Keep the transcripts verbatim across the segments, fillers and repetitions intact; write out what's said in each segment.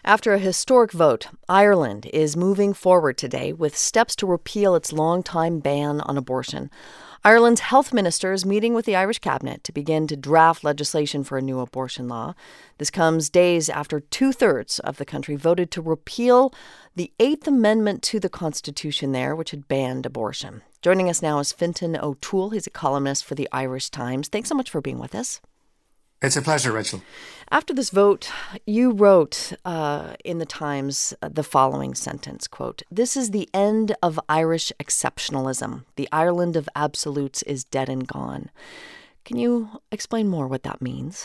After a historic vote, Ireland is moving forward today with steps to repeal its long-time ban on abortion. Ireland's health minister is meeting with the Irish cabinet to begin to draft legislation for a new abortion law. This comes days after two-thirds of the country voted to repeal the Eighth Amendment to the Constitution there, which had banned abortion. Joining us now is Fintan O'Toole. He's a columnist for the Irish Times. Thanks so much for being with us. It's a pleasure, Rachel. After this vote, you wrote uh, in the Times uh, the following sentence, quote, "This is the end of Irish exceptionalism. The Ireland of absolutes is dead and gone." Can you explain more what that means?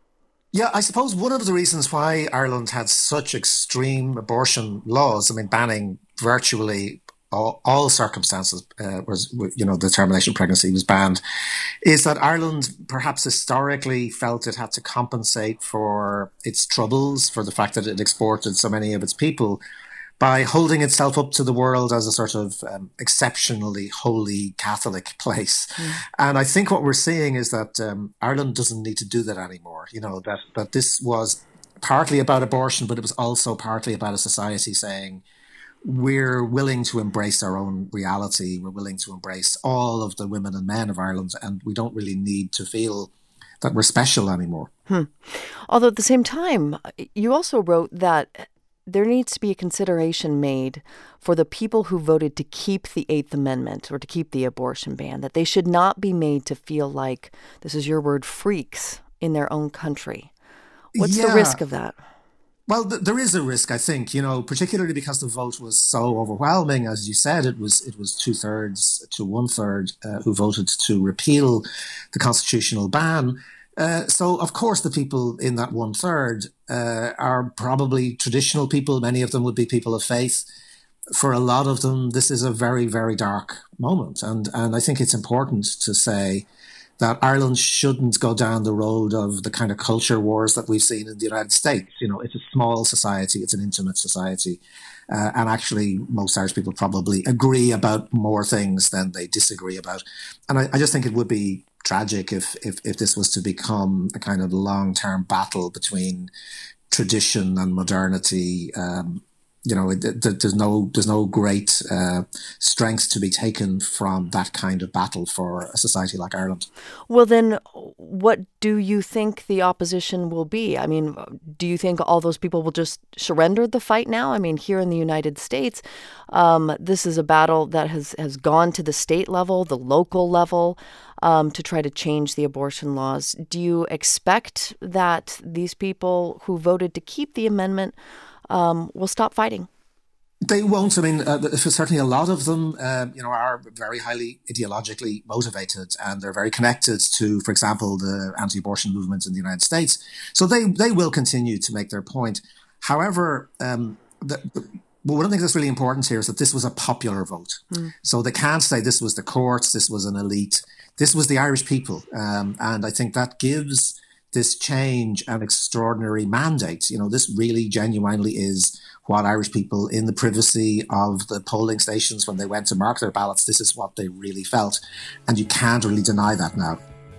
Yeah, I suppose one of the reasons why Ireland had such extreme abortion laws, I mean, banning virtually all, all circumstances, uh, was, you know, the termination of pregnancy was banned, is that Ireland perhaps historically felt it had to compensate for its troubles, for the fact that it exported so many of its people, by holding itself up to the world as a sort of um, exceptionally holy Catholic place. Mm. And I think what we're seeing is that um, Ireland doesn't need to do that anymore. You know, that, that this was partly about abortion, but it was also partly about a society saying, we're willing to embrace our own reality. We're willing to embrace all of the women and men of Ireland, and we don't really need to feel that we're special anymore. Hmm. Although at the same time, you also wrote that there needs to be a consideration made for the people who voted to keep the Eighth Amendment or to keep the abortion ban, that they should not be made to feel like, this is your word, freaks in their own country. What's yeah. the risk of that? Well, th- there is a risk, I think, you know, particularly because the vote was so overwhelming. As you said, it was it was two thirds to one third uh, who voted to repeal the constitutional ban. Uh, so, of course, the people in that one third uh, are probably traditional people. Many of them would be people of faith. For a lot of them, this is a very, very dark moment. And, and I think it's important to say that Ireland shouldn't go down the road of the kind of culture wars that we've seen in the United States. You know, it's a small society, it's an intimate society. Uh, and actually, most Irish people probably agree about more things than they disagree about. And I, I just think it would be tragic if, if, if this was to become a kind of long-term battle between tradition and modernity. Um, You know, it, it, there's no there's no great uh, strength to be taken from that kind of battle for a society like Ireland. Well, then, what do you think the opposition will be? I mean, do you think all those people will just surrender the fight now? I mean, here in the United States, um, this is a battle that has, has gone to the state level, the local level, um, to try to change the abortion laws. Do you expect that these people who voted to keep the amendment Um, will stop fighting? They won't. I mean, uh, certainly a lot of them, uh, you know, are very highly ideologically motivated, and they're very connected to, for example, the anti-abortion movement in the United States. So they they will continue to make their point. However, um, the, the, one of the things that's really important here is that this was a popular vote. Mm. So they can't say this was the courts, this was an elite. This was the Irish people, um, and I think that gives this change an extraordinary mandate. You know, this really genuinely is what Irish people in the privacy of the polling stations when they went to mark their ballots, this is what they really felt. And you can't really deny that now.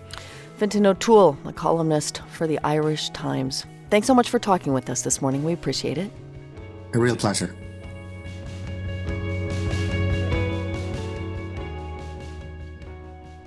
Fintan O'Toole, a columnist for the Irish Times. Thanks so much for talking with us this morning. We appreciate it. A real pleasure.